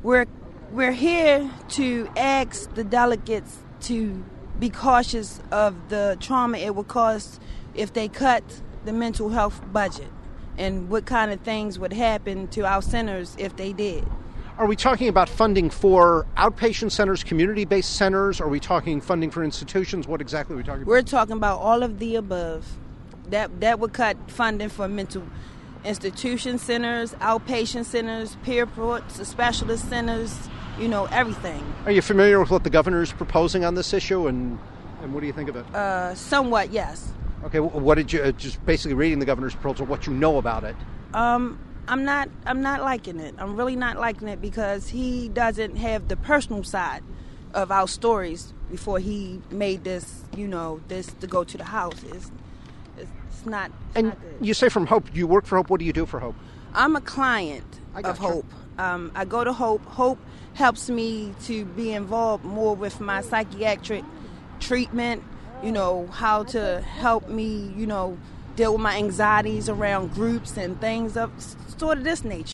We're here to ask the delegates to be cautious of the trauma it would cause if they cut the mental health budget, and what kind of things would happen to our centers if they did. Are we talking about funding for outpatient centers, community-based centers? Are we talking funding for institutions? What exactly are we talking about? We're talking about all of the above. That would cut funding for mental institution centers, outpatient centers, peer supports, specialist centers, everything. Are you familiar with what the governor's proposing on this issue, and what do you think of it? Somewhat, yes. Okay, what did you, just basically reading the governor's proposal, what you know about it? I'm not liking it. I'm really not liking it because he doesn't have the personal side of our stories before he made this, this to go to the House. It's not good. You say from Hope, you work for Hope. What do you do for Hope? I'm a client of Hope. I go to Hope. Hope helps me to be involved more with my psychiatric treatment, how to help me, deal with my anxieties around groups and things of sort of this nature.